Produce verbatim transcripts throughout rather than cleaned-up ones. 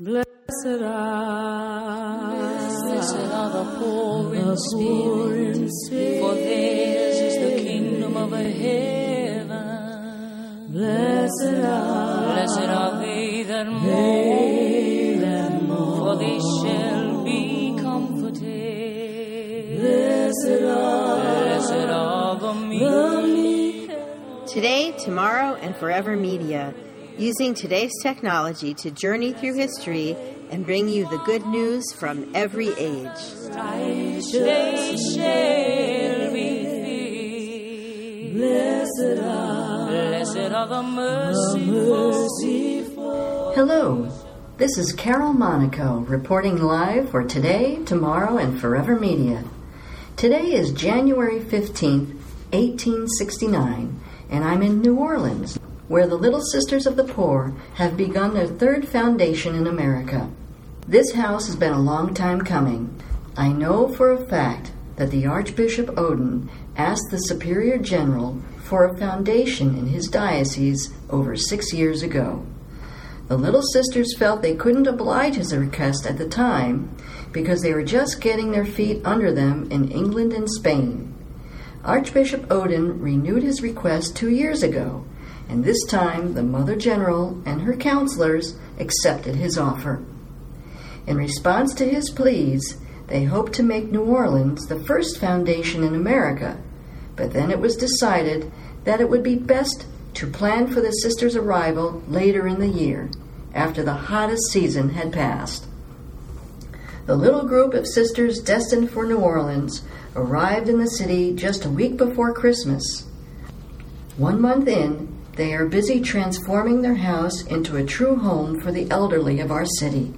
Blessed are, Blessed are the poor in spirit, for theirs is the kingdom of heaven. Blessed are, Blessed are they that mourn, for they shall be comforted. blessed are, Blessed are the meek. Today, Tomorrow, and Forever Media, using today's technology to journey through history and bring you the good news from every age. They shall be filled. blessed are, Blessed are the merciful. Hello, this is Carol Monaco reporting live for Today, Tomorrow, and Forever Media. Today is January fifteenth, eighteen sixty-nine, and I'm in New Orleans, where the Little Sisters of the Poor have begun their third foundation in America. This house has been a long time coming. I know for a fact that the Archbishop Odin asked the Superior General for a foundation in his diocese over six years ago. The Little Sisters felt they couldn't oblige his request at the time because they were just getting their feet under them in England and Spain. Archbishop Odin renewed his request two years ago, and this time the Mother General and her counselors accepted his offer. In response to his pleas, they hoped to make New Orleans the first foundation in America, but then it was decided that it would be best to plan for the sisters' arrival later in the year, after the hottest season had passed. The little group of sisters destined for New Orleans arrived in the city just a week before Christmas. One month in, they are busy transforming their house into a true home for the elderly of our city.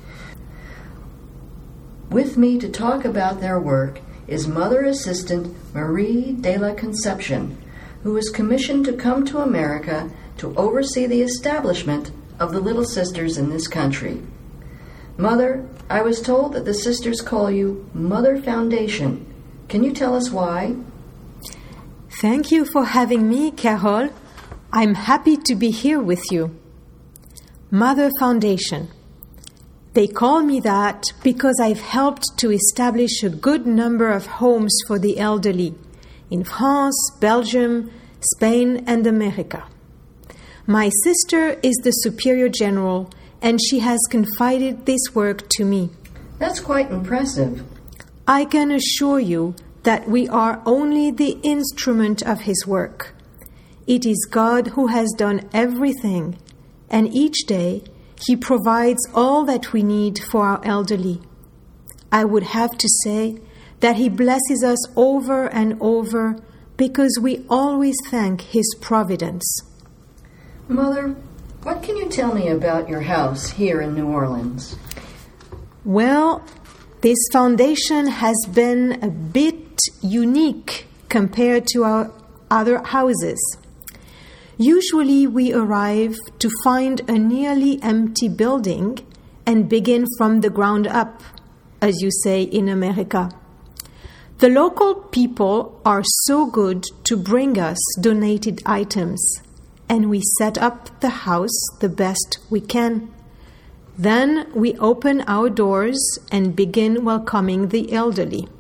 With me to talk about their work is Mother Assistant Marie de la Conception, who was commissioned to come to America to oversee the establishment of the Little Sisters in this country. Mother, I was told that the sisters call you Mother Foundation. Can you tell us why? Thank you for having me, Carol. I'm happy to be here with you. Mother Foundation. They call me that because I've helped to establish a good number of homes for the elderly in France, Belgium, Spain, and America. My sister is the Superior General, and she has confided this work to me. That's quite impressive. I can assure you that we are only the instrument of his work. It is God who has done everything, and each day He provides all that we need for our elderly. I would have to say that He blesses us over and over because we always thank His providence. Mother, what can you tell me about your house here in New Orleans? Well, this foundation has been a bit unique compared to our other houses. Usually we arrive to find a nearly empty building and begin from the ground up, as you say in America. The local people are so good to bring us donated items, and we set up the house the best we can. Then we open our doors and begin welcoming the elderly.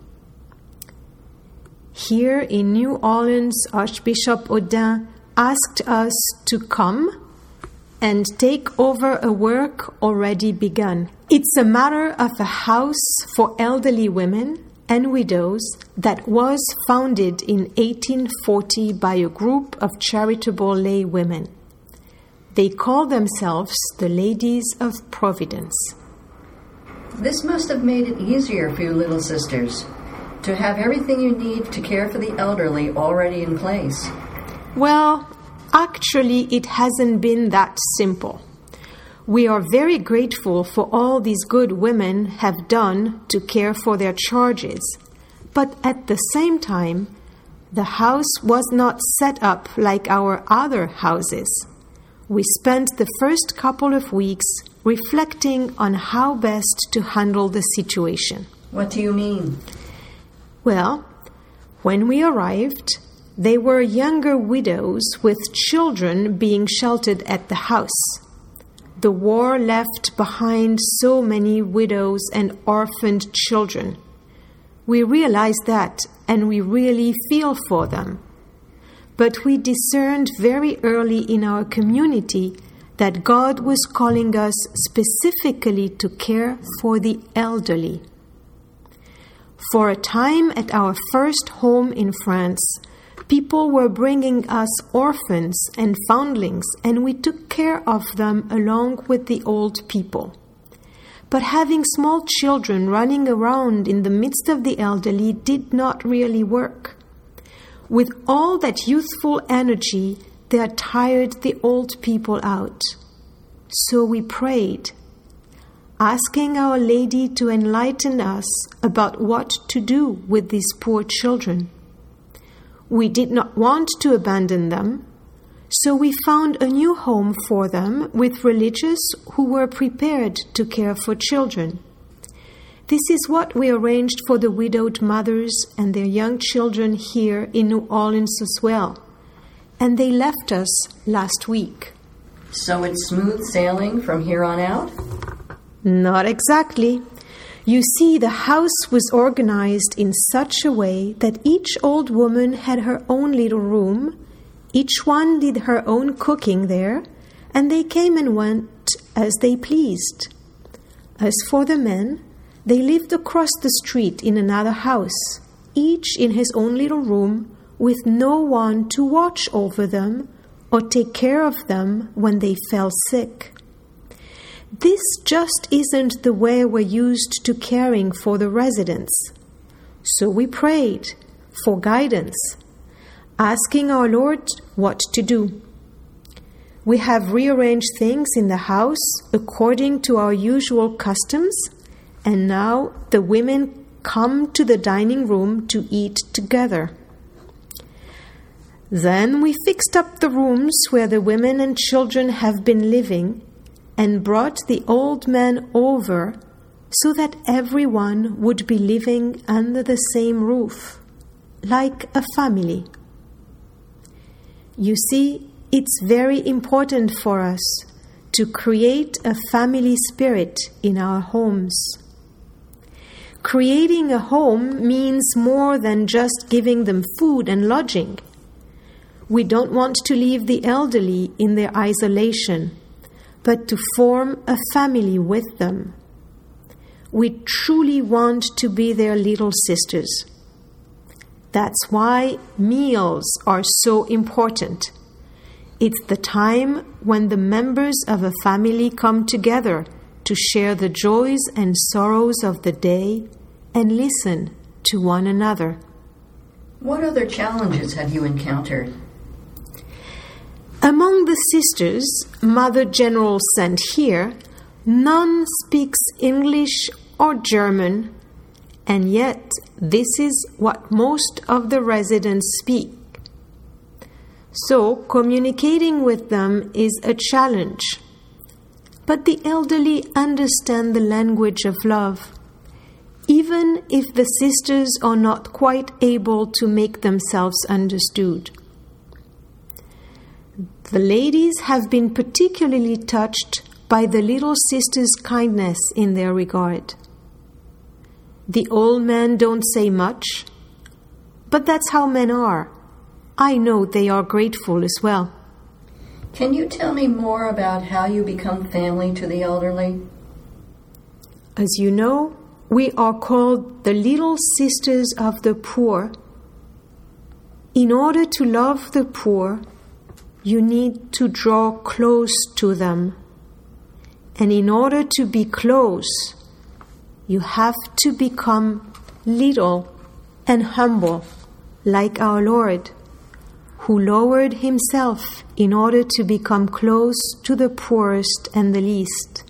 Here in New Orleans, Archbishop Odin asked us to come and take over a work already begun. It's a matter of a house for elderly women and widows that was founded in eighteen forty by a group of charitable lay women. They call themselves the Ladies of Providence. This must have made it easier for you little sisters to have everything you need to care for the elderly already in place. Well, actually, it hasn't been that simple. We are very grateful for all these good women have done to care for their charges. But at the same time, the house was not set up like our other houses. We spent the first couple of weeks reflecting on how best to handle the situation. What do you mean? Well, when we arrived, they were younger widows with children being sheltered at the house. the war left behind so many widows and orphaned children. We realize that, and we really feel for them. But we discerned very early in our community that God was calling us specifically to care for the elderly. For a time at our first home in France, people were bringing us orphans and foundlings, and we took care of them along with the old people. But having small children running around in the midst of the elderly did not really work. With all that youthful energy, they tired the old people out. So we prayed, asking Our Lady to enlighten us about what to do with these poor children. We did not want to abandon them, so we found a new home for them with religious who were prepared to care for children. This is what we arranged for the widowed mothers and their young children here in New Orleans as well. And they left us last week. So it's smooth sailing from here on out? Not exactly. You see, the house was organized in such a way that each old woman had her own little room, each one did her own cooking there, and they came and went as they pleased. As for the men, they lived across the street in another house, each in his own little room, with no one to watch over them or take care of them when they fell sick. This just isn't the way we're used to caring for the residents. So we prayed for guidance, asking our Lord what to do. We have rearranged things in the house according to our usual customs, and now the women come to the dining room to eat together. Then we fixed up the rooms where the women and children have been living and brought the old men over so that everyone would be living under the same roof, like a family. You see, it's very important for us to create a family spirit in our homes. Creating a home means more than just giving them food and lodging. We don't want to leave the elderly in their isolation, but to form a family with them. We truly want to be their little sisters. That's why meals are so important. It's the time when the members of a family come together to share the joys and sorrows of the day and listen to one another. What other challenges have you encountered? Among the sisters Mother General sent here, none speaks English or German, and yet this is what most of the residents speak. So communicating with them is a challenge. But the elderly understand the language of love, even if the sisters are not quite able to make themselves understood. The ladies have been particularly touched by the little sisters' kindness in their regard. The old men don't say much, but that's how men are. I know they are grateful as well. Can you tell me more about how you become family to the elderly? As you know, we are called the Little Sisters of the Poor. In order to love the poor, you need to draw close to them. And in order to be close, you have to become little and humble, like our Lord, who lowered himself in order to become close to the poorest and the least.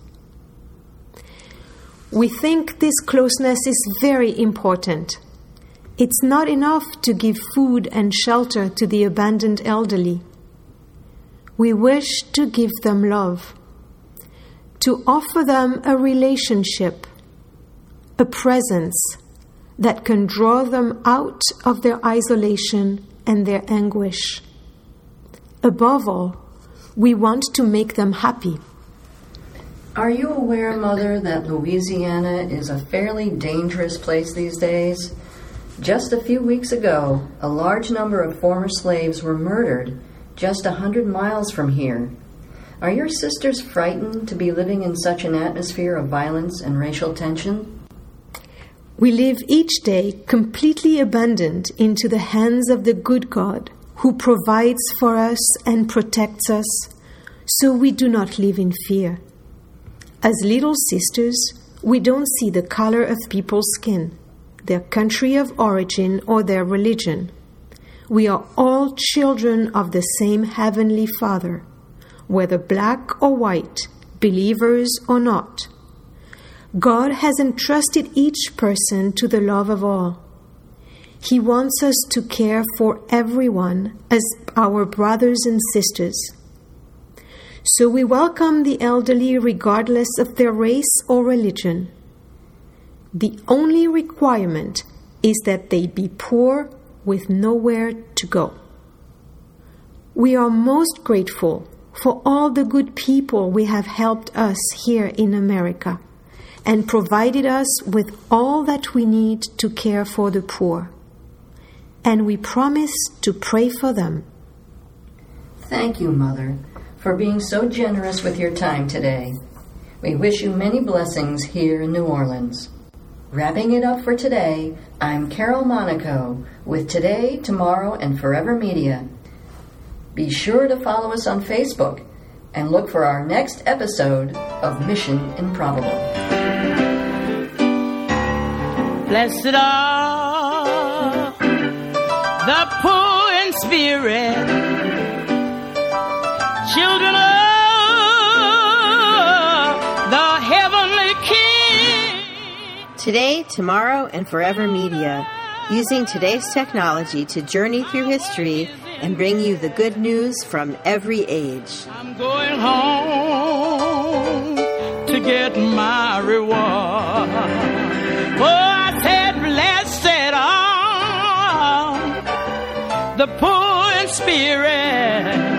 We think this closeness is very important. It's not enough to give food and shelter to the abandoned elderly. We wish to give them love, to offer them a relationship, a presence that can draw them out of their isolation and their anguish. Above all, we want to make them happy. Are you aware, Mother, that Louisiana is a fairly dangerous place these days? Just a few weeks ago, a large number of former slaves were murdered just a hundred miles from here. Are your sisters frightened to be living in such an atmosphere of violence and racial tension? We live each day completely abandoned into the hands of the good God, who provides for us and protects us, so we do not live in fear. As little sisters, we don't see the color of people's skin, their country of origin, or their religion. We are all children of the same Heavenly Father, whether black or white, believers or not. God has entrusted each person to the love of all. He wants us to care for everyone as our brothers and sisters. So we welcome the elderly regardless of their race or religion. The only requirement is that they be poor with nowhere to go. We are most grateful for all the good people we have helped us here in America and provided us with all that we need to care for the poor. And we promise to pray for them. Thank you, Mother, for being so generous with your time today. We wish you many blessings here in New Orleans. Wrapping it up for today, I'm Carol Monaco with Today, Tomorrow, and Forever Media. Be sure to follow us on Facebook and look for our next episode of Mission Improbable. Blessed are the poor in spirit, children of the heavenly King. Today, Tomorrow, and Forever Media, using today's technology to journey through history and bring you the good news from every age. I'm going home to get my reward. Oh, I said, blessed are the poor in spirit,